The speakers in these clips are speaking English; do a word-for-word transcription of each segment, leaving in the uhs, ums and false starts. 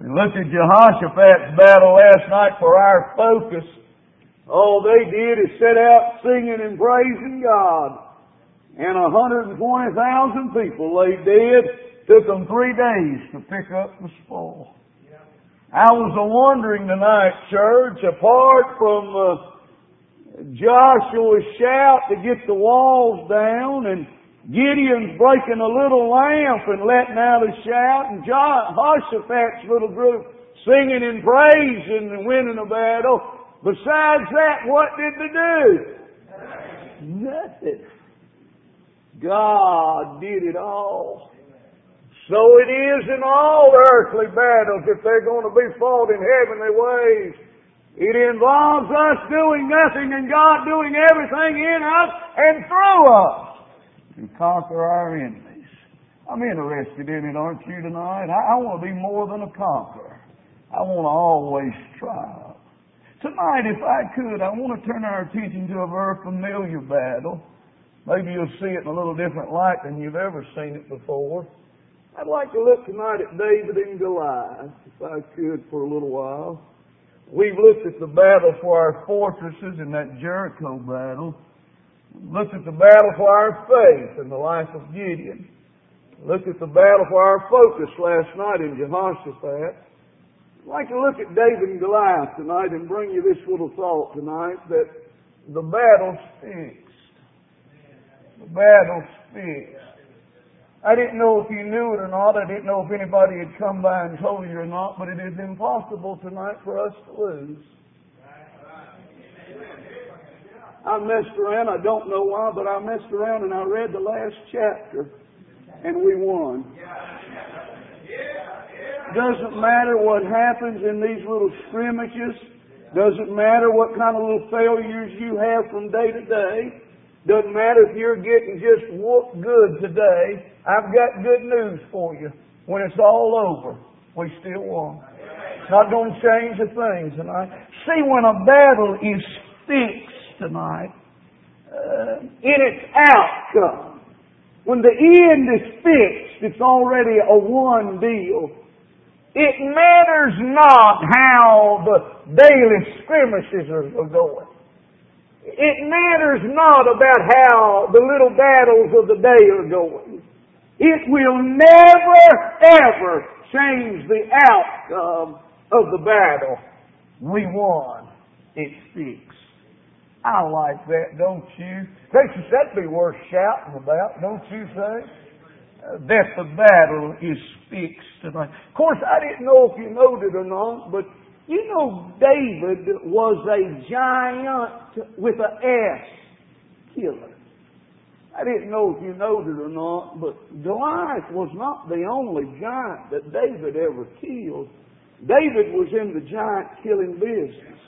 We looked at Jehoshaphat's battle last night for our focus. All they did is set out singing and praising God. And one hundred twenty thousand people lay dead. Took them three days to pick up the spoil. I was wondering tonight, church, apart from uh, Joshua's shout to get the walls down, and Gideon's breaking a little lamp and letting out a shout, and Jehoshaphat's little group singing and praising and winning a battle. Besides that, what did they do? Nothing. God did it all. So it is in all earthly battles if they're going to be fought in heavenly ways. It involves us doing nothing and God doing everything in us and through us to conquer our enemies. I'm interested in it, aren't you, tonight? I, I want to be more than a conqueror. I want to always triumph. Tonight, if I could, I want to turn our attention to a very familiar battle. Maybe you'll see it in a little different light than you've ever seen it before. I'd like to look tonight at David and Goliath, if I could, for a little while. We've looked at the battle for our fortresses in that Jericho battle. Looked at the battle for our faith in the life of Gideon. Looked at the battle for our focus last night in Jehoshaphat. I'd like to look at David and Goliath tonight and bring you this little thought tonight, that the battle's fixed. The battle's fixed. I didn't know if you knew it or not. I didn't know if anybody had come by and told you or not, but it is impossible tonight for us to lose. I messed around. I don't know why, but I messed around and I read the last chapter and we won. Doesn't matter what happens in these little scrimmages. Doesn't matter what kind of little failures you have from day to day. Doesn't matter if you're getting just whooped good today. I've got good news for you. When it's all over, we still won. Not going to change a thing tonight. See, when a battle is fixed tonight, uh, in its outcome, when the end is fixed, it's already a one deal. It matters not how the daily skirmishes are going. It matters not about how the little battles of the day are going. It will never, ever change the outcome of the battle. We won. It's fixed. I like that, don't you? Gracious, that'd be worth shouting about, don't you say? Uh, that the battle is fixed tonight. Of course, I didn't know if you know it or not, but you know David was a giant with an S killer. I didn't know if you know it or not, but Goliath was not the only giant that David ever killed. David was in the giant killing business.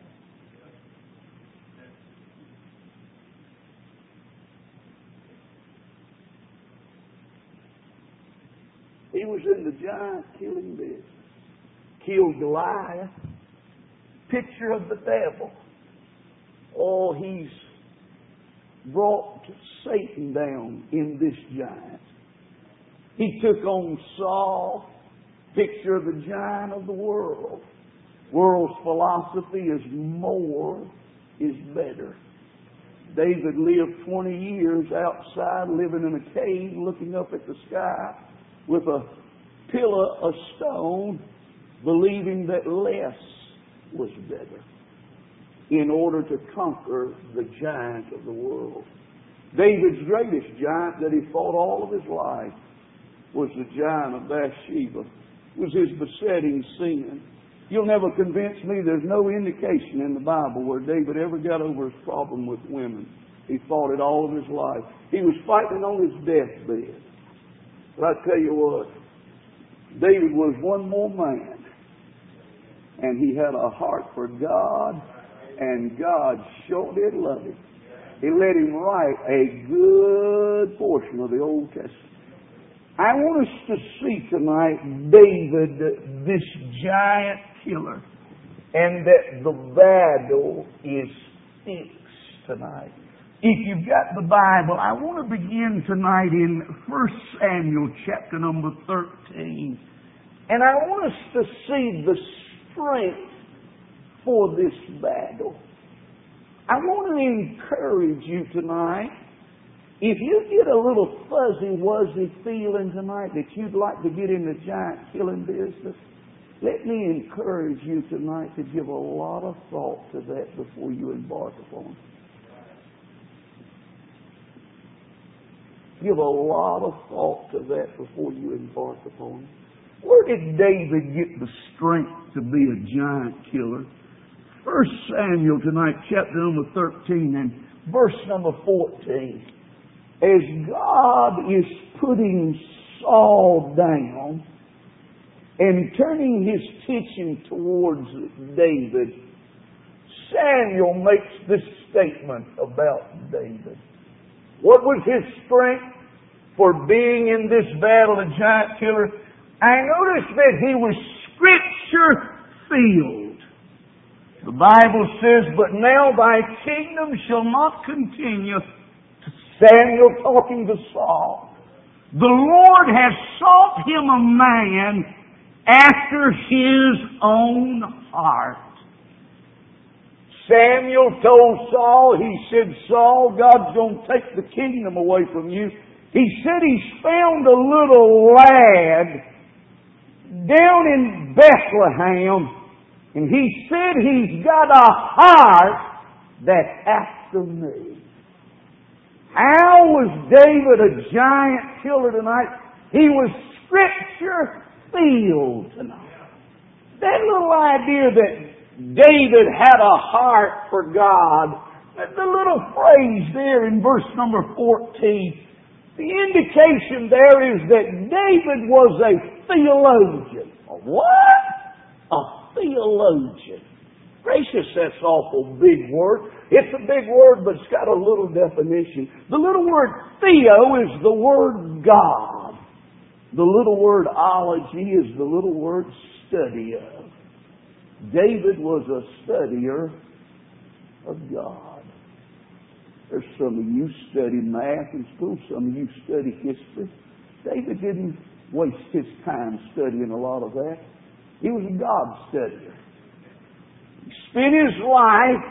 He was in the giant killing business. Killed Goliath. Picture of the devil. Oh, he's brought Satan down in this giant. He took on Saul. Picture of the giant of the world. World's philosophy is more is better. David lived twenty years outside, living in a cave, looking up at the sky with a pillar of stone, believing that less was better in order to conquer the giant of the world. David's greatest giant that he fought all of his life was the giant of Bathsheba. It was his besetting sin. You'll never convince me there's no indication in the Bible where David ever got over his problem with women. He fought it all of his life. He was fighting on his deathbed. But I tell you what, David was one more man. And he had a heart for God, and God sure did love him. He let him write a good portion of the Old Testament. I want us to see tonight David, this giant killer, and that the battle is fixed tonight. If you've got the Bible, I want to begin tonight in First Samuel chapter number thirteen. And I want us to see the strength for this battle. I want to encourage you tonight. If you get a little fuzzy, wuzzy feeling tonight that you'd like to get in the giant killing business, let me encourage you tonight to give a lot of thought to that before you embark upon it. Give a lot of thought to that before you embark upon it. Where did David get the strength to be a giant killer? First Samuel tonight, chapter number thirteen and verse number fourteen. As God is putting Saul down and turning his attention towards David, Samuel makes this statement about David. What was his strength for being in this battle, a giant killer? I noticed that he was Scripture-filled. The Bible says, "But now thy kingdom shall not continue." Samuel talking to Saul. "The Lord has sought him a man after his own heart." Samuel told Saul, he said, "Saul, God's going to take the kingdom away from you." He said he's found a little lad down in Bethlehem, and he said he's got a heart that's after me. How was David a giant killer tonight? He was Scripture-filled tonight. That little idea that David had a heart for God, the little phrase there in verse number fourteen, the indication there is that David was a theologian. A what? A theologian. Gracious, that's an awful big word. It's a big word, but it's got a little definition. The little word theo is the word God. The little word ology is the little word study of. David was a studier of God. There's some of you study math in school, some of you study history. David didn't waste his time studying a lot of that. He was a God studier. He spent his life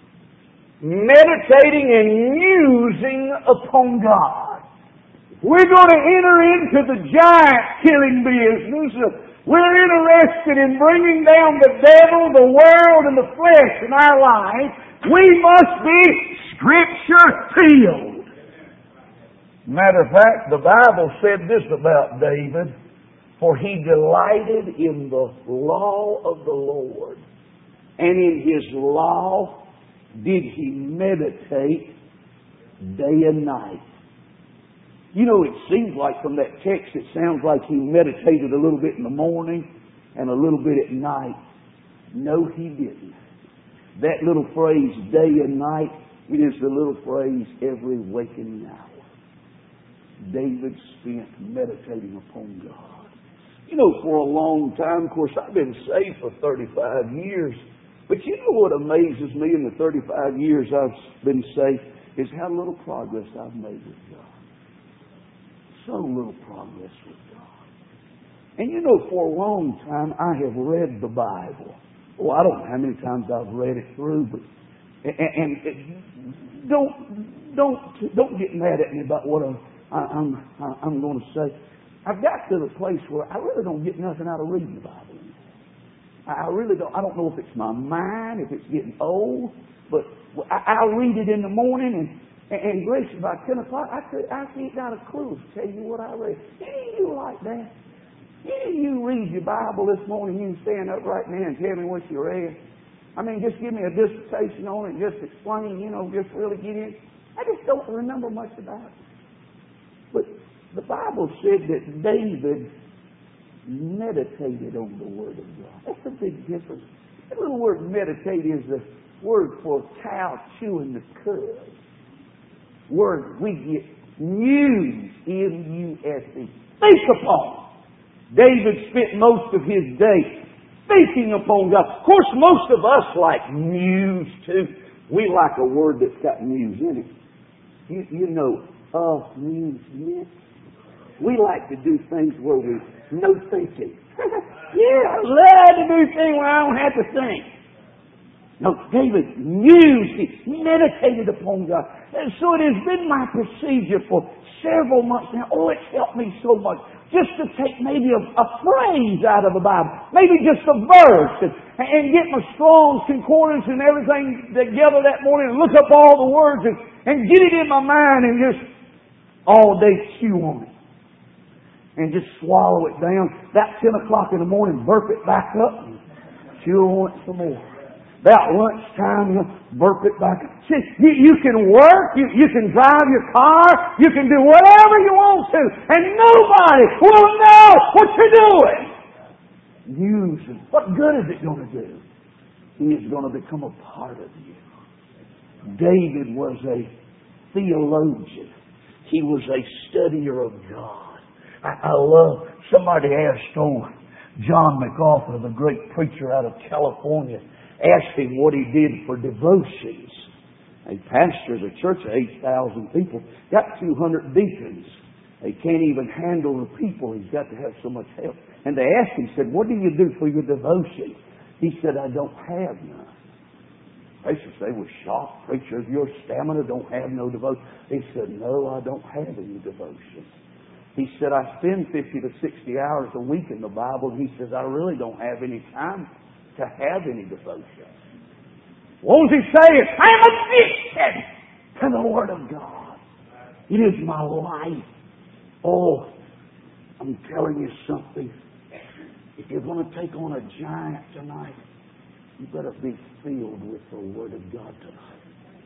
meditating and musing upon God. We're going to enter into the giant killing business. We're interested in bringing down the devil, the world, and the flesh in our life. We must be Scripture-filled. Matter of fact, the Bible said this about David, "For he delighted in the law of the Lord, and in his law did he meditate day and night." You know, it seems like from that text, it sounds like he meditated a little bit in the morning and a little bit at night. No, he didn't. That little phrase, day and night, it is the little phrase, every waking hour. David spent meditating upon God. You know, for a long time, of course, I've been saved for thirty-five years. But you know what amazes me in the thirty-five years I've been saved is how little progress I've made with God. So little progress with God. And you know, for a long time, I have read the Bible. Oh, I don't know how many times I've read it through, but and, and it, don't don't don't get mad at me about what I'm I'm I'm going to say. I've got to the place where I really don't get nothing out of reading the Bible. I really don't. I don't know if it's my mind, if it's getting old, but I, I'll read it in the morning and. And Grace, about ten o'clock, I could, I ain't got a clue to tell you what I read. Any of you like that? Any of you read your Bible this morning, you can stand up right now and tell me what you read? I mean, just give me a dissertation on it, just explain, you know, just really get in. I just don't remember much about it. But the Bible said that David meditated on the Word of God. That's a big difference. That little word meditate is the word for cow chewing the cud. Word we get muse, M U S E. Think upon. David spent most of his day thinking upon God. Of course, most of us like muse too. We like a word that's got muse in it. You, you know, amusement. We like to do things where we no thinking. Yeah, I love to do things where I don't have to think. No, David mused, he meditated upon God. And so it has been my procedure for several months now. Oh, it's helped me so much. Just to take maybe a, a phrase out of the Bible. Maybe just a verse. And, and get my Strong's Concordance and everything together that morning and look up all the words and, and get it in my mind and just all day chew on it. And just swallow it down. About ten o'clock in the morning, burp it back up and chew on it some more. About lunchtime, you burp it back. See, you, you can work, you, you can drive your car, you can do whatever you want to, and nobody will know what you're doing. Use it. What good is it going to do? He is going to become a part of you. David was a theologian. He was a studier of God. I, I love, somebody asked on John MacArthur, the great preacher out of California, asked him what he did for devotions. He pastors a church of eight thousand people, got two hundred deacons. They can't even handle the people. He's got to have so much help. And they asked him, said, what do you do for your devotion? He said, I don't have none. They should say, well, shocked, preacher, your stamina don't have no devotion. He said, no, I don't have any devotion. He said, I spend fifty to sixty hours a week in the Bible. He says, I really don't have any time to have any devotion. What was he saying? I am addicted to the Word of God. It is my life. Oh, I'm telling you something. If you're going to take on a giant tonight, you better be filled with the Word of God tonight.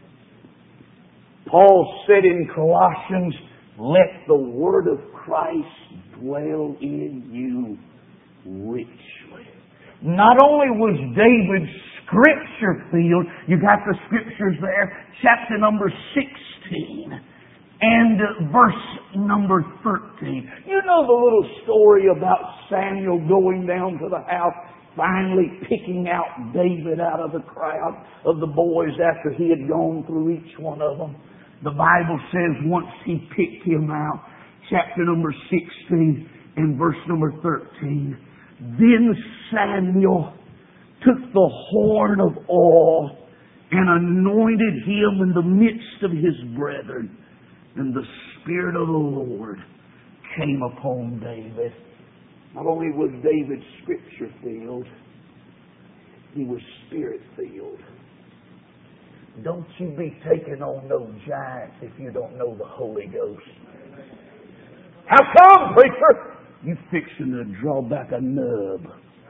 Paul said in Colossians, let the Word of Christ dwell in you richly. Not only was David Scripture filled, you got the Scriptures there, chapter number sixteen and verse number thirteen. You know the little story about Samuel going down to the house, finally picking out David out of the crowd of the boys after he had gone through each one of them. The Bible says once he picked him out, chapter number sixteen and verse number thirteen, then Samuel took the horn of oil and anointed him in the midst of his brethren. And the Spirit of the Lord came upon David. Not only was David Scripture filled, he was Spirit filled. Don't you be taking on no giants if you don't know the Holy Ghost. How come, preacher? You fixing to draw back a nub.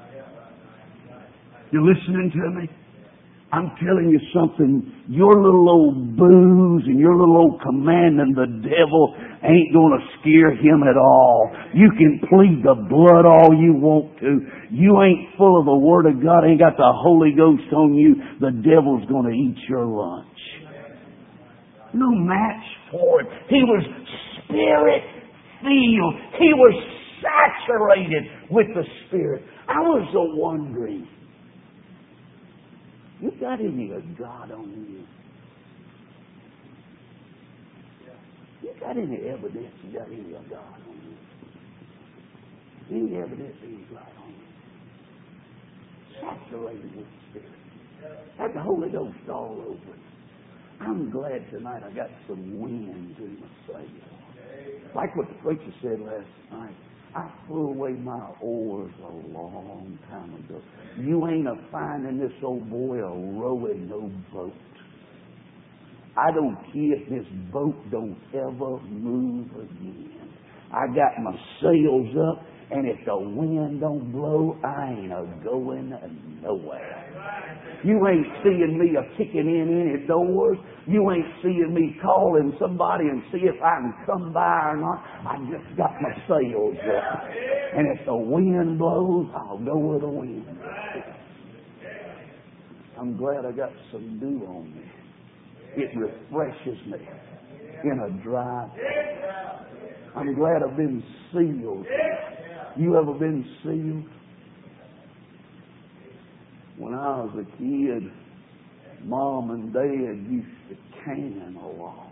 You listening to me? I'm telling you something. Your little old booze and your little old commanding the devil ain't going to scare him at all. You can plead the blood all you want to. You ain't full of the Word of God, ain't got the Holy Ghost on you. The devil's going to eat your lunch. No match for it. He was Spirit-filled. He was saturated with the Spirit. I was a wondering, you got any of God on you? You got any evidence you got any of God on you? Any evidence that He's God on you? Saturated with the Spirit. Had the Holy Ghost all over. I'm glad tonight I got some wind in my sail. Like what the preacher said last night. I threw away my oars a long time ago. You ain't a finding this old boy a rowing no boat. I don't care if this boat don't ever move again. I got my sails up, and if the wind don't blow, I ain't a going nowhere. You ain't seeing me a kicking in any doors. You ain't seeing me calling somebody and see if I can come by or not. I just got my sails up. And if the wind blows, I'll go with the wind. I'm glad I got some dew on me. It refreshes me in a dry place. I'm glad I've been sealed. You ever been sealed? When I was a kid, Mom and Dad used to can a lot.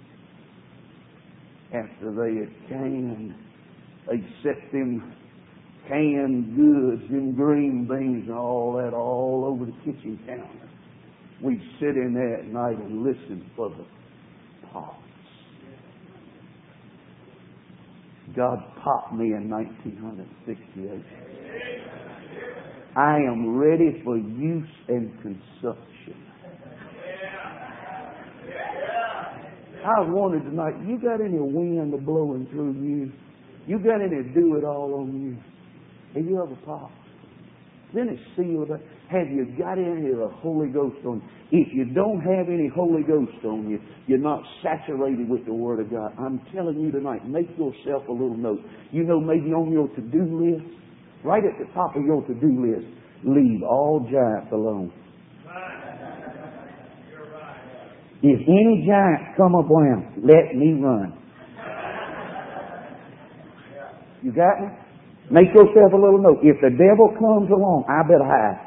After they had canned, they'd set them canned goods and green beans and all that all over the kitchen counter. We'd sit in there at night and listen for the pops. God popped me in nineteen sixty-eight. I am ready for use and consumption. I was wondering tonight, you got any wind blowing through you? You got any do it all on you? Have you ever popped? Then it's sealed up. Have you got any of the Holy Ghost on you? If you don't have any Holy Ghost on you, you're not saturated with the Word of God. I'm telling you tonight, make yourself a little note. You know, maybe on your to-do list, right at the top of your to-do list, leave all giants alone. If any giants come up around, let me run. You got me? Make yourself a little note. If the devil comes along, I better hide.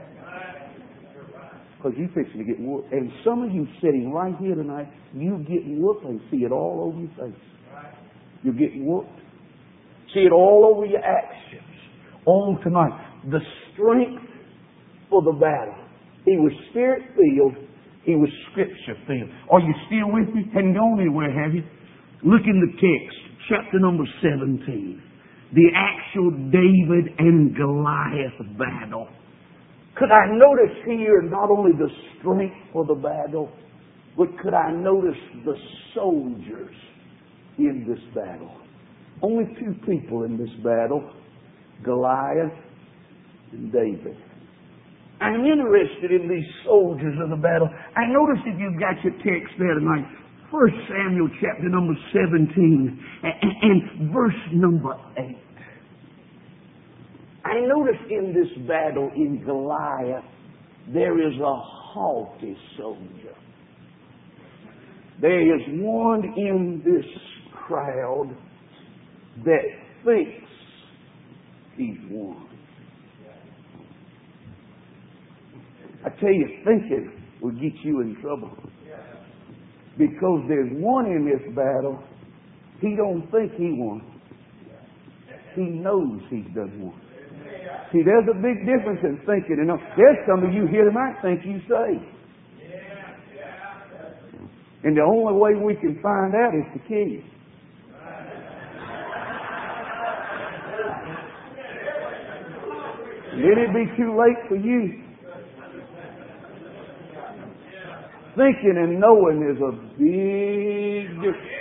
Because you're fixing to get whooped. And some of you sitting right here tonight, you getting whooped and see it all over your face. You're getting whooped. See it all over your actions. On tonight. The strength for the battle. He was spirit-filled. He was scripture-filled. Are you still with me? Hadn't gone anywhere, have you? Look in the text. Chapter number seventeen. The actual David and Goliath battle. Could I notice here not only the strength for the battle, but could I notice the soldiers in this battle? Only two people in this battle, Goliath and David. I'm interested in these soldiers of the battle. I noticed if you've got your text there tonight, First Samuel chapter number seventeen and verse number eight. I noticed in this battle in Goliath, there is a haughty soldier. There is one in this crowd that thinks he's won. I tell you, thinking will get you in trouble. Because there's one in this battle, he don't think he won. He knows he's done won. See, there's a big difference in thinking. And there's some of you here tonight think you saved. And the only way we can find out is to kill you. Then it'd be too late for you. Thinking and knowing is a big difference.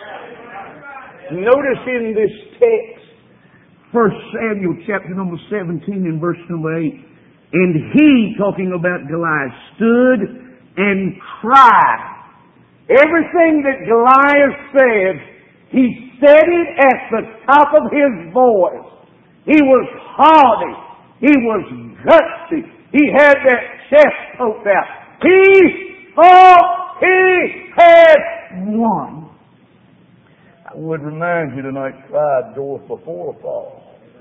Notice in this text, First Samuel chapter number seventeen and verse number eight, and he, talking about Goliath, stood and cried. Everything that Goliath said, he said it at the top of his voice. He was haughty. He was gutsy. He had that chest poked out. He thought he had won. I would remind you tonight, pride goeth before a fall,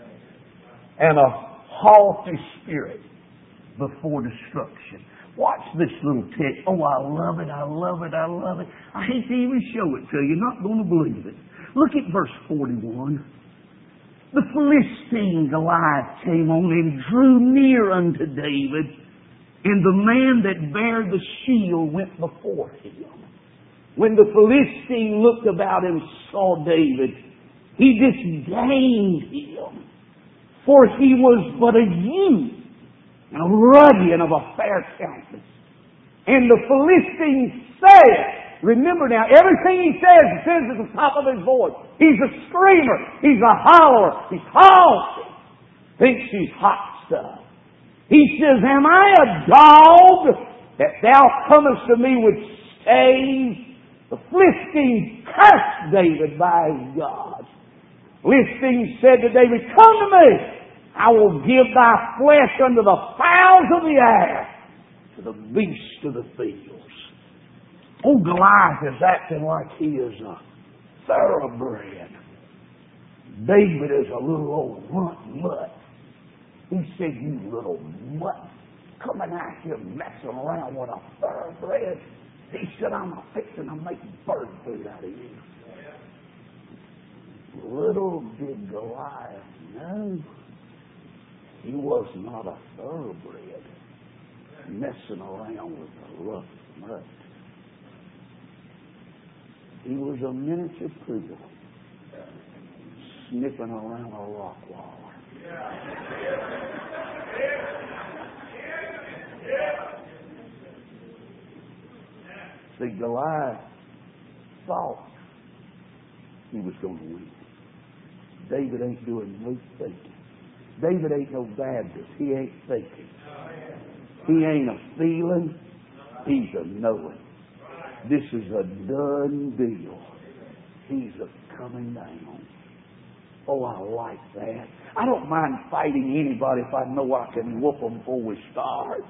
and a haughty spirit before destruction. Watch this little text. Oh, I love it, I love it, I love it. I hate to even show it to you. You're not going to believe it. Look at verse forty-one. The Philistine Goliath came on and drew near unto David, and the man that bare the shield went before him. When the Philistine looked about and saw David, he disdained him, for he was but a youth, and ruddy and of a fair countenance. And the Philistine said, remember now, everything he says, he says at the top of his voice. He's a screamer. He's a hollerer. He's haughty. Thinks he's hot stuff. He says, am I a dog that thou comest to me with staves? The Philistine cursed David by his God. The Philistine said to David, come to me. I will give thy flesh unto the fowls of the air, to the beasts of the fields. Oh, Goliath is acting like he is a thoroughbred. David is a little old runt mutt. He said, you little mutt, coming out here messing around with a thoroughbred. He said, I'm a fixing to make bird food out of you. Little did Goliath know He was not a thoroughbred messing around with the rough mud. He was a miniature poodle sniffing around a rock wall. See, Goliath thought he was going to win. David ain't doing no thinking. David ain't no Baptist. He ain't thinking. He ain't a feeling. He's a knowing. This is a done deal. He's a coming down. Oh, I like that. I don't mind fighting anybody if I know I can whoop them before we start.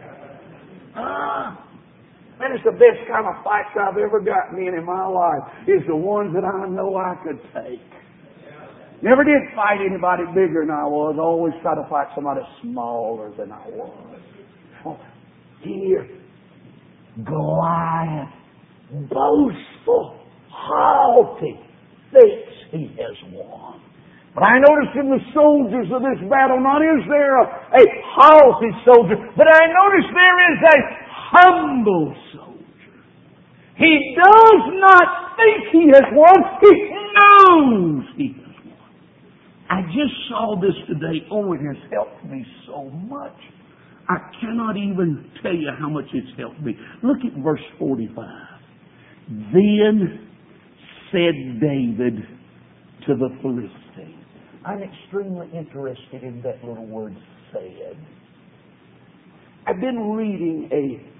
Ah, man, it's the best kind of fights I've ever gotten in in my life. Is the ones that I know I could take. Never did fight anybody bigger than I was. I always try to fight somebody smaller than I was. Oh, here, Goliath, boastful, haughty, thinks he has won. But I notice in the soldiers of this battle, not is there a, a haughty soldier, but I notice there is a humble soldier. He does not think he has won. He knows he has won. I just saw this today. Oh, it has helped me so much. I cannot even tell you how much it's helped me. Look at verse forty-five. Then said David to the Philistine. I'm extremely interested in that little word, said. I've been reading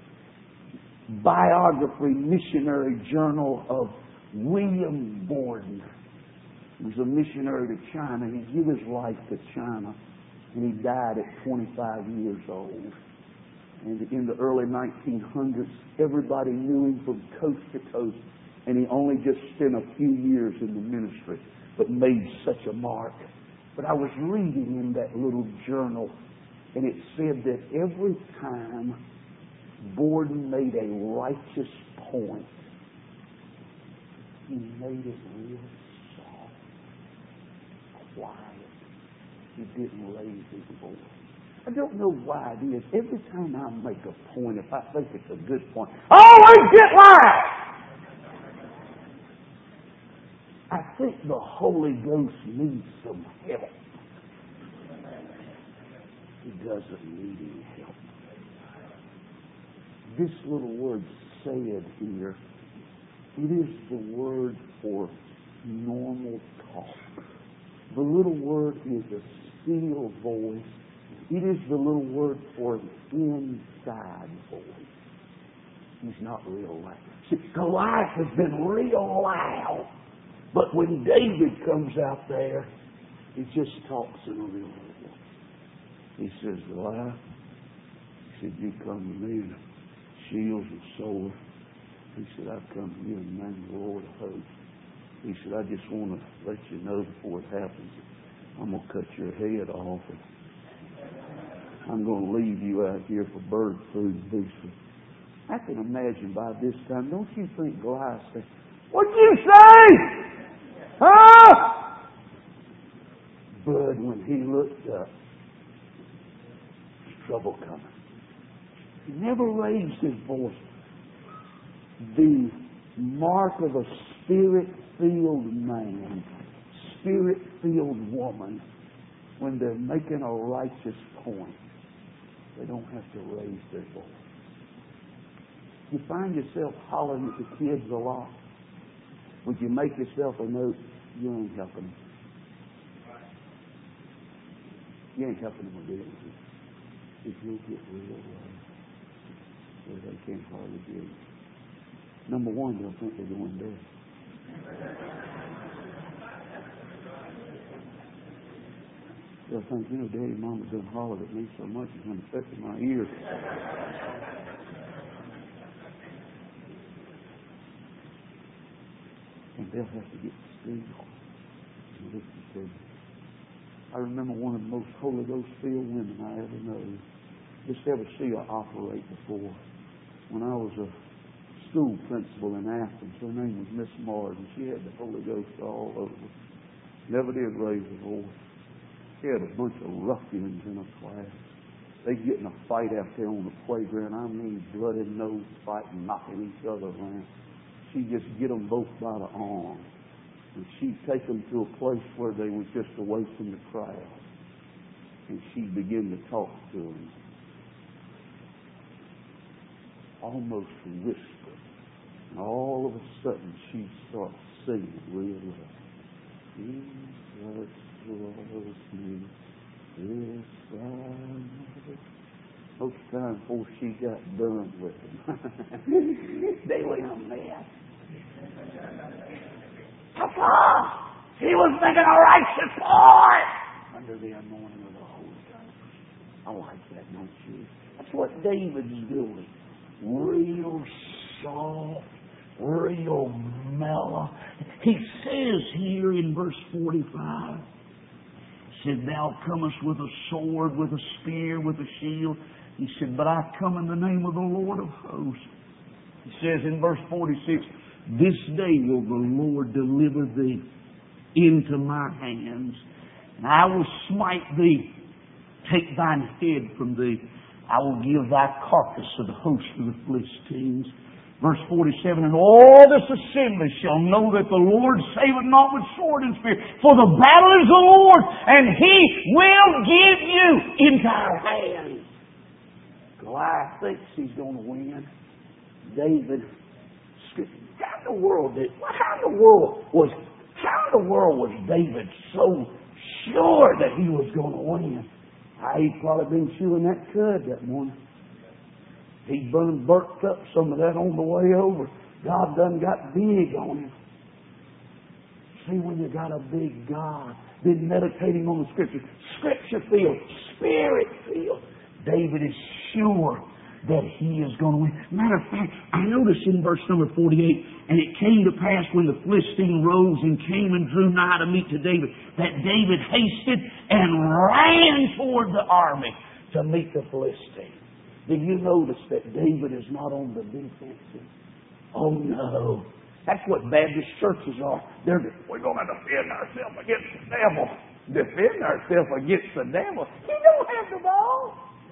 a biography, missionary journal of William Borden. He was a missionary to China. He gave his life to China, and he died at twenty-five years old. And in the early nineteen hundreds, everybody knew him from coast to coast, and he only just spent a few years in the ministry, but made such a mark. But I was reading in that little journal, and it said that every time Borden made a righteous point, he made it real soft, quiet. He didn't raise his voice. I don't know why it is. Every time I make a point, if I think it's a good point, I always get loud. I think the Holy Ghost needs some help. He doesn't need any help. This little word said here, it is the word for normal talk. The little word is a still voice. It is the little word for an inside voice. He's not real loud. See, Goliath has been real loud. But when David comes out there, he just talks in a real voice. He says, Goliath, he said, you come to me in shields and sword. He said, I've come to you in the name of the Lord of hosts. He said, I just want to let you know before it happens, I'm going to cut your head off. And I'm going to leave you out here for bird food and beast food. I can imagine by this time, don't you think Goliath said, what'd you say? Huh? But when he looked up, there's trouble coming. He never raised his voice. The mark of a spirit-filled man, spirit-filled woman, when they're making a righteous point, they don't have to raise their voice. You find yourself hollering at the kids a lot. Would you make yourself a note? You ain't helping them. You ain't helping them with it. If you'll get real low, where they can't hardly get it. Number one, they'll think they're going dead. They'll think, you know, Daddy and Mama's done hollered at me so much it's been affecting my ears. And they'll have to get still and listen to me. I remember one of the most Holy Ghost filled women I ever know. Just ever see her operate before. When I was a school principal in Athens, her name was Miss Martin. She had the Holy Ghost all over. Never did raise her voice. He had a bunch of ruffians in a class. They get in a fight out there on the playground. I mean, bloody nose fighting, knocking each other around. She just get them both by the arm. And she'd take them to a place where they was just away from the crowd. And she'd begin to talk to them. Almost whisper. And all of a sudden, she'd start singing real loud. Jesus loves me. Yes, I know. Most times before she got done with them, they were in a mess. Papa! He was making a righteous boy! Under the anointing of the Holy Ghost. I like that, don't you? That's what David's doing. Real soft, real mellow. He says here in verse forty-five, he said, Thou comest with a sword, with a spear, with a shield. He said, But I come in the name of the Lord of hosts. He says in verse forty-six, This day will the Lord deliver thee into my hands, and I will smite thee, take thine head from thee. I will give thy carcass to the host of the Philistines. Verse forty-seven, And all this assembly shall know that the Lord saveth not with sword and spear, for the battle is the Lord, and He will give you into our hands. Goliath thinks he's going to win. David, how in the world did? How in the world was? How in the world was David so sure that he was going to win? I he'd probably been chewing that cud that morning. He burned, burnt up some of that on the way over. God done got big on him. See, when you got a big God, been meditating on the Scripture, Scripture filled, Spirit filled, David is sure that he is going to win. Matter of fact, I noticed in verse number forty-eight, And it came to pass when the Philistine rose and came and drew nigh to meet to David, that David hasted and ran toward the army to meet the Philistine. Did you notice that David is not on the defensive? Oh no. That's what Baptist churches are. They're, we're going to defend ourselves against the devil. Defend ourselves against the devil. He don't have the ball.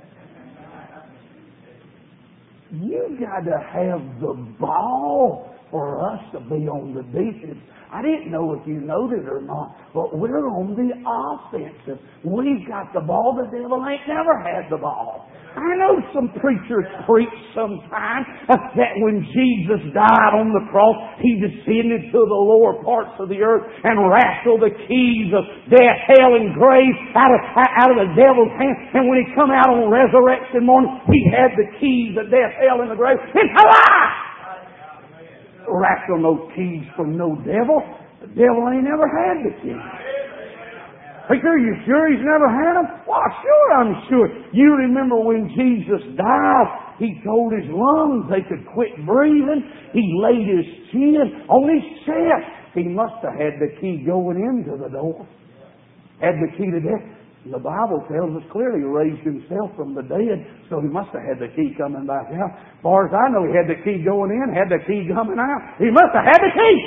You got to have the ball for us to be on the defense. I didn't know if you noted or not, but we're on the offensive. We've got the ball. The devil ain't never had the ball. I know some preachers preach sometimes that when Jesus died on the cross, He descended to the lower parts of the earth and wrestled the keys of death, hell, and grave out of, out of the devil's hand. And when He come out on resurrection morning, He had the keys of death, hell, and the grave. It's alive! Wrestle no keys from no devil. The devil ain't never had the keys. Preacher, are you sure he's never had them? Well, sure I'm sure. You remember when Jesus died, He told His lungs they could quit breathing. He laid His chin on His chest. He must have had the key going into the door. Had the key to death. The Bible tells us clearly He raised Himself from the dead, so He must have had the key coming back out. As far as I know, He had the key going in, had the key coming out. He must have had the key.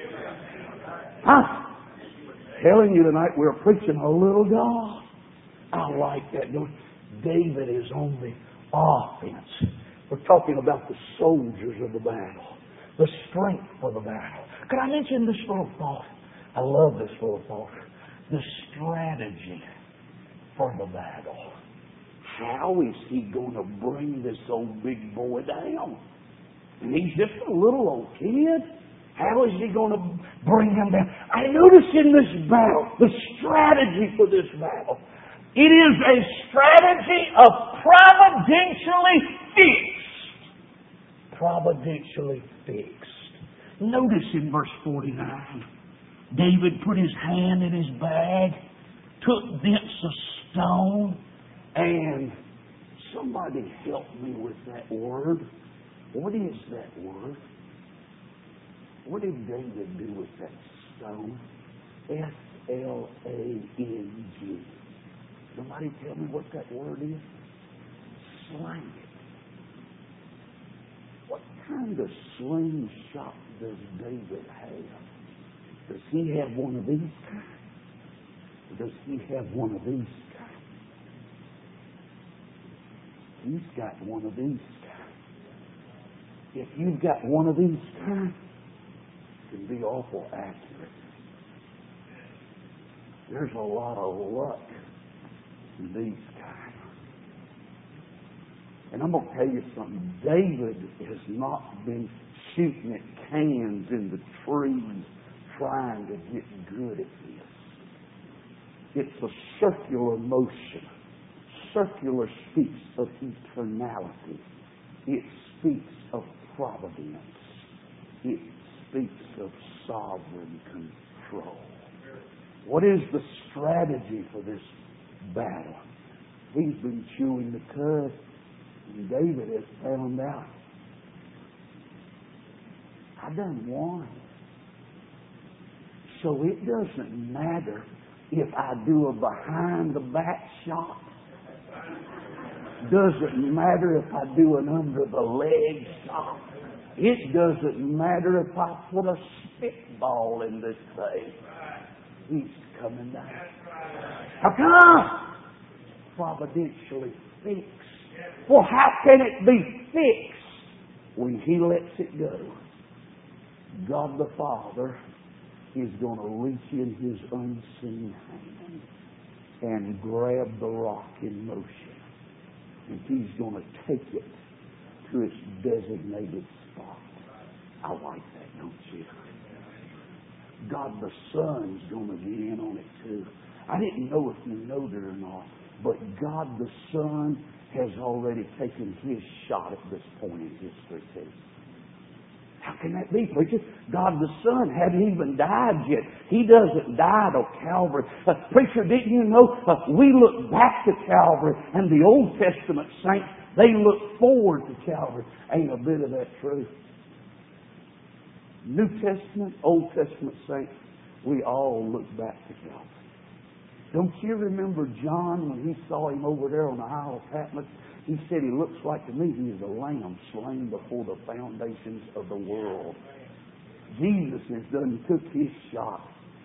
Huh? Telling you tonight we're preaching a little God. I like that. David is on the offense. We're talking about the soldiers of the battle, the strength for the battle. Could I mention this little thought? I love this little thought. The strategy for the battle. How is he going to bring this old big boy down? And he's just a little old kid. How is he going to bring him down? I notice in this battle, the strategy for this battle, it is a strategy of providentially fixed. Providentially fixed. Notice in verse forty-nine, David put his hand in his bag, took thence a stone, and somebody help me with that word. What is that word? What did David do with that stone? S L A N G. Somebody tell me what that word is? Sling it. What kind of slingshot does David have? Does he have one of these kinds? Does he have one of these guys? He's got one of these guys. If you've got one of these guys, it can be awful accurate. There's a lot of luck in these guys. And I'm going to tell you something. David has not been shooting at cans in the trees trying to get good at this. It's a circular motion. Circular speaks of eternality. It speaks of providence. It speaks of sovereign control. What is the strategy for this battle? He's been chewing the cud, and David has found out. I done won. So it doesn't matter if I do a behind the back shot. Doesn't matter if I do an under the leg shot. It doesn't matter if I put a spitball in this thing. He's coming down. How come? Providentially fixed. Well, how can it be fixed when He lets it go? God the Father is going to reach in His unseen hand and grab the rock in motion. And He's going to take it to its designated spot. I like that, don't you? God the Son's going to get in on it too. I didn't know if you know that or not, but God the Son has already taken His shot at this point in history too. How can that be, preacher? God the Son hadn't even died yet. He doesn't die till Calvary. Uh, preacher, didn't you know uh, we look back to Calvary and the Old Testament saints, they look forward to Calvary. Ain't a bit of that true. New Testament, Old Testament saints, we all look back to Calvary. Don't you remember John when he saw Him over there on the Isle of Patmos? He said, He looks like to me He is a lamb slain before the foundations of the world. Jesus has done took His shot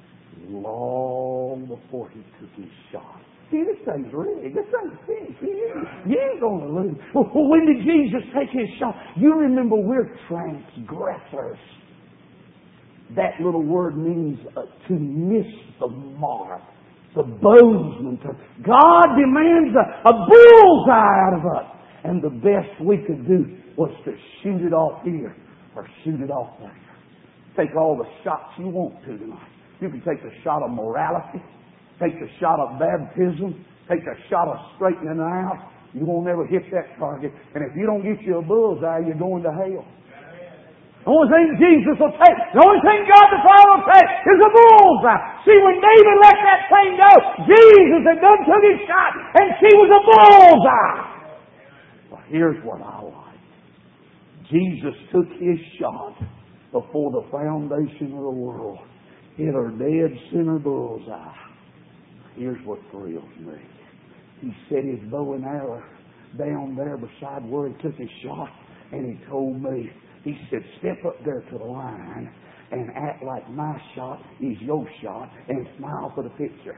long before He took His shot. See, this thing's rigged. This thing's fixed. You ain't going to lose. Well, when did Jesus take His shot? You remember we're transgressors. That little word means uh, to miss the mark. The bozeman. God demands a, a bullseye out of us. And the best we could do was to shoot it off here or shoot it off there. Take all the shots you want to tonight. You can take the shot of morality, take the shot of baptism, take the shot of straightening out. You won't ever hit that target. And if you don't get you a bullseye, you're going to hell. The only thing Jesus will take, the only thing God the Father will take is a bullseye. See, when David let that thing go, Jesus had done took His shot, and she was a bullseye. Well, here's what I like. Jesus took His shot before the foundation of the world. Hit her dead center bullseye. Here's what thrills me. He set His bow and arrow down there beside where He took His shot, and He told me, He said, step up there to the line and act like my shot is your shot and smile for the picture.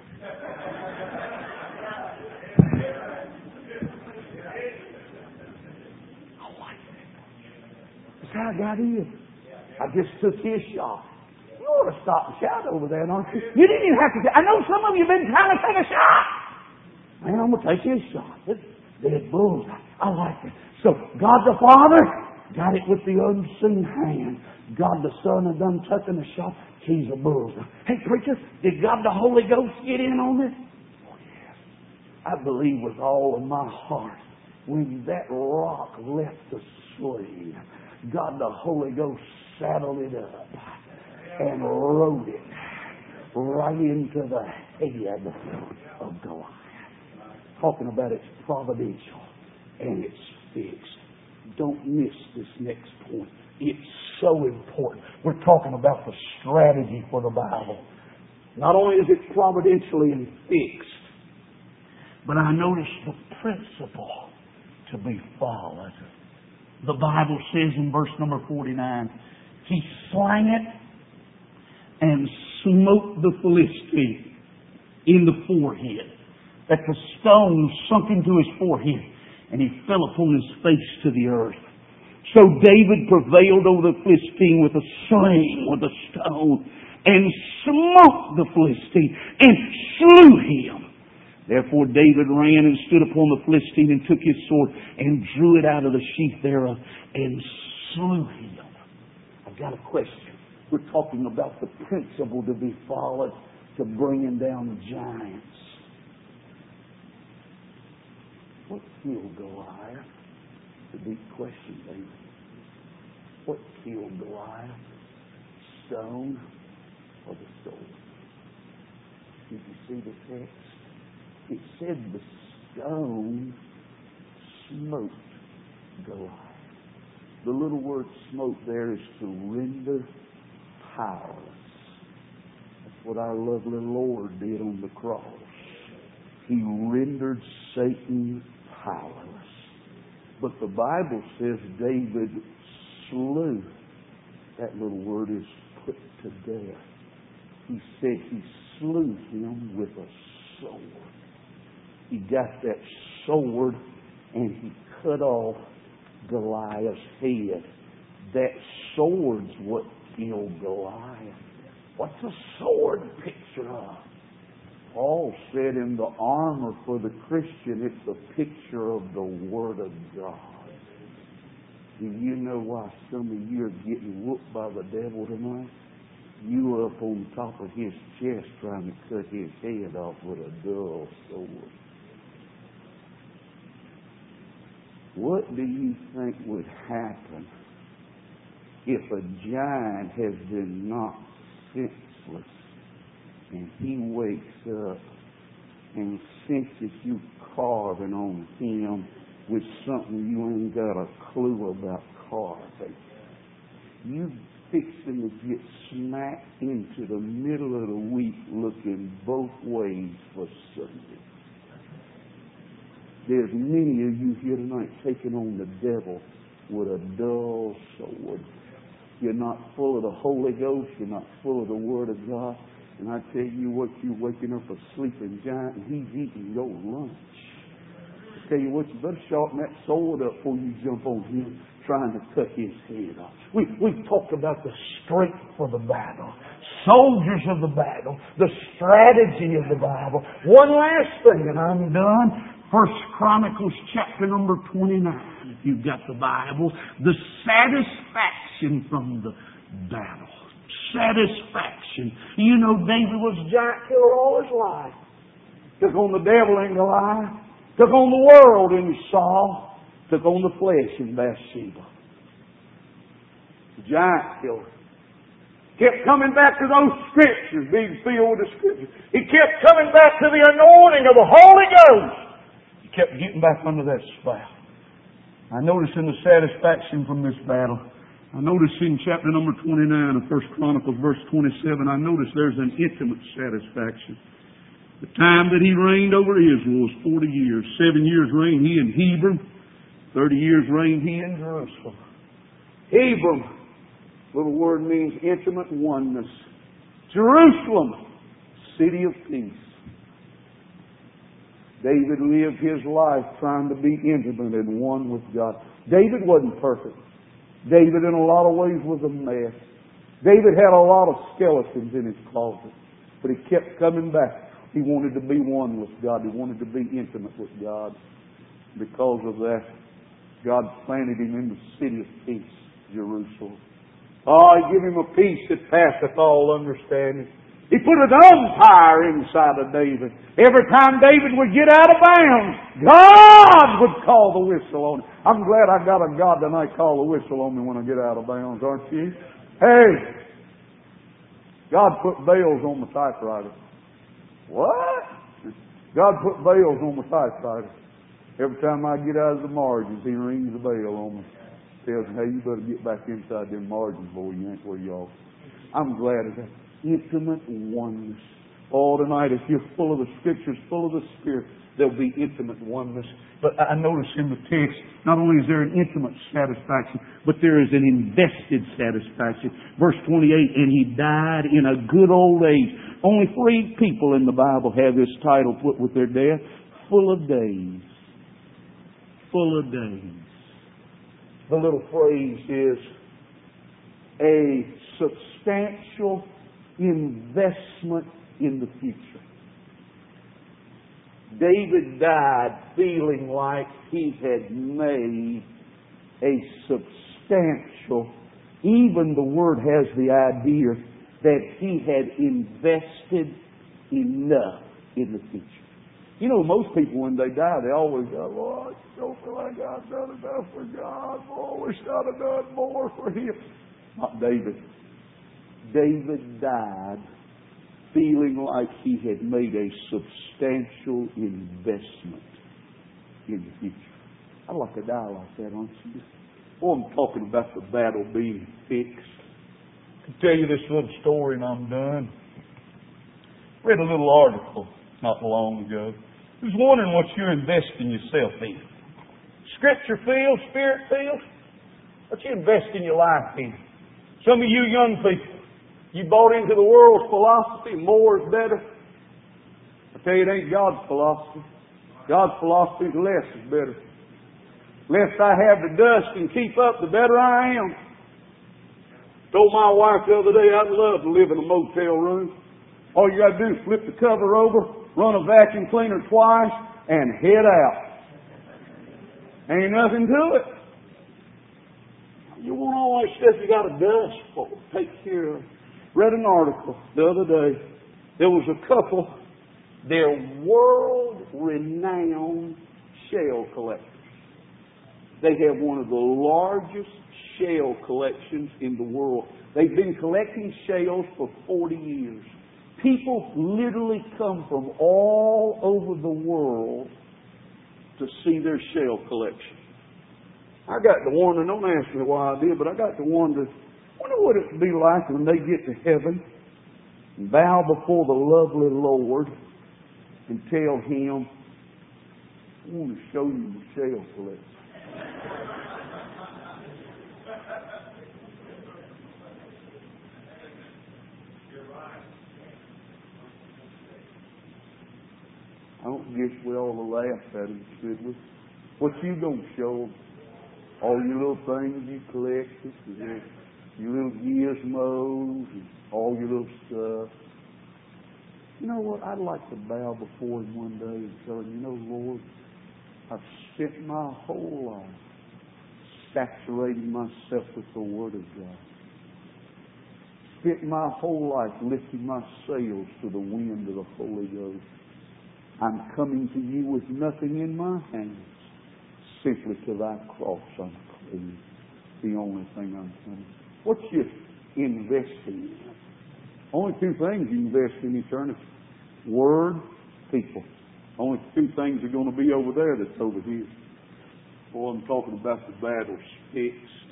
I like that. That's how I got in. I just took His shot. You ought to stop and shout over there, don't you? You didn't even have to. I know some of you have been trying to take a shot. Man, I'm going to take His shot. Dead bullseye. I like it. So, God the Father got it with the unseen hand. God the Son had done taken a shot. He's a bullseye. Hey, preacher, did God the Holy Ghost get in on this? Oh, yes. I believe with all of my heart when that rock left the sling, God the Holy Ghost saddled it up and rode it right into the head of Goliath. Talking about it's providential and it's fixed. Don't miss this next point. It's so important. We're talking about the strategy for the Bible. Not only is it providentially and fixed, but I notice the principle to be followed. The Bible says in verse number forty-nine, He slang it and smote the Philistine in the forehead, that the stone sunk into his forehead, and he fell upon his face to the earth. So David prevailed over the Philistine with a sling, with a stone, and smote the Philistine, and slew him. Therefore David ran and stood upon the Philistine, and took his sword, and drew it out of the sheath thereof, and slew him. I've got a question. We're talking about the principle to be followed to bringing down giants. What killed Goliath? The big question, David. What killed Goliath? Stone or the sword? Did you see the text? It said the stone smote Goliath. The little word smote there is to render powerless. That's what our lovely Lord did on the cross. He rendered Satan powerless. But the Bible says David slew. That little word is put to death. He said he slew him with a sword. He got that sword and he cut off Goliath's head. That sword's what killed Goliath. What's a sword picture of? Paul said in the armor for the Christian, it's a picture of the Word of God. Do you know why some of you are getting whooped by the devil tonight? You were up on top of his chest trying to cut his head off with a dull sword. What do you think would happen if a giant has been knocked senseless and he wakes up and senses you carving on him with something you ain't got a clue about carving? You fixing to get smacked into the middle of the week looking both ways for Sunday. There's many of you here tonight taking on the devil with a dull sword. You're not full of the Holy Ghost. You're not full of the Word of God. And I tell you what, you're waking up a sleeping giant and he's eating your lunch. I tell you what, you better sharpen that sword up before you jump on him trying to cut his head off. We, we've talked about the strength for the battle. Soldiers of the battle. The strategy of the Bible. One last thing and I'm done. First Chronicles chapter number twenty-nine, if you've got the Bible. The satisfaction from the battle. Satisfaction. You know, David was a giant killer all his life. Took on the devil in Goliath. Took on the world in Saul. Took on the flesh in Bathsheba. The giant killer. Kept coming back to those scriptures, being filled with the scriptures. He kept coming back to the anointing of the Holy Ghost. Kept getting back under that spout. I noticed in the satisfaction from this battle, I noticed in chapter number twenty-nine of First Chronicles, verse twenty-seven, I noticed there's an intimate satisfaction. The time that he reigned over Israel was forty years. Seven years reigned he in Hebron. Thirty years reigned he in Jerusalem. Hebron, little word means intimate oneness. Jerusalem, city of peace. David lived his life trying to be intimate and one with God. David wasn't perfect. David in a lot of ways was a mess. David had a lot of skeletons in his closet. But he kept coming back. He wanted to be one with God. He wanted to be intimate with God. Because of that, God planted him in the city of peace, Jerusalem. Oh, He gave him a peace that passeth all understanding. He put an umpire inside of David. Every time David would get out of bounds, God would call the whistle on him. I'm glad I got a God tonight call the whistle on me when I get out of bounds, aren't you? Hey, God put bells on my typewriter. What? God put bells on my typewriter. Every time I get out of the margins, He rings the bell on me. Tells me, hey, you better get back inside them margins, boy. You ain't where you are. I'm glad of that. Intimate oneness. Oh, tonight, if you're full of the Scriptures, full of the Spirit, there'll be intimate oneness. But I notice in the text, not only is there an intimate satisfaction, but there is an invested satisfaction. Verse twenty-eight, and he died in a good old age. Only three people in the Bible have this title put with their death. Full of days. Full of days. The little phrase is a substantial investment in the future. David died feeling like he had made a substantial, even the word has the idea that he had invested enough in the future. You know, most people when they die, they always go, Lord, I don't feel like I've done enough for God. Oh, I wish I'd have done more for Him. Not David. David died feeling like he had made a substantial investment in the future. I'd like to die like that, aren't you? Oh, I'm talking about the battle being fixed. I can tell you this little story and I'm done. Read a little article not long ago. I was wondering what you're investing yourself in. Scripture field, Spirit field. What you investing your life in? Some of you young people, you bought into the world's philosophy, more is better. I tell you, it ain't God's philosophy. God's philosophy is less is better. Less I have the dust and keep up, the better I am. Told my wife the other day I'd love to live in a motel room. All you got to do is flip the cover over, run a vacuum cleaner twice, and head out. Ain't nothing to it. You want all that stuff you got to dust for, take care of. Read an article the other day. There was a couple, they're world-renowned shell collectors. They have one of the largest shell collections in the world. They've been collecting shells for forty years. People literally come from all over the world to see their shell collection. I got to wonder, don't ask me why I did, but I got to wonder, wonder what it would be like when they get to heaven and bow before the lovely Lord and tell Him, I want to show you the shell collection. I don't guess we ought to laugh at him, should we? What you gonna show them? All your little things you collected, your little gizmos, and all your little stuff. You know what? I'd like to bow before Him one day and tell Him, you know, Lord, I've spent my whole life saturating myself with the Word of God. Spent my whole life lifting my sails to the wind of the Holy Ghost. I'm coming to you with nothing in my hands, simply to thy cross I'm clinging. The only thing I'm coming. What you investing in? Only two things you invest in eternity. Word, people. Only two things are going to be over there that's over here. Boy, I'm talking about the battles fixed.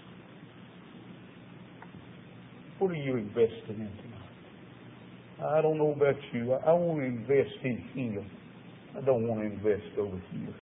What are you investing in tonight? I don't know about you. I, I want to invest in Him. I don't want to invest over here.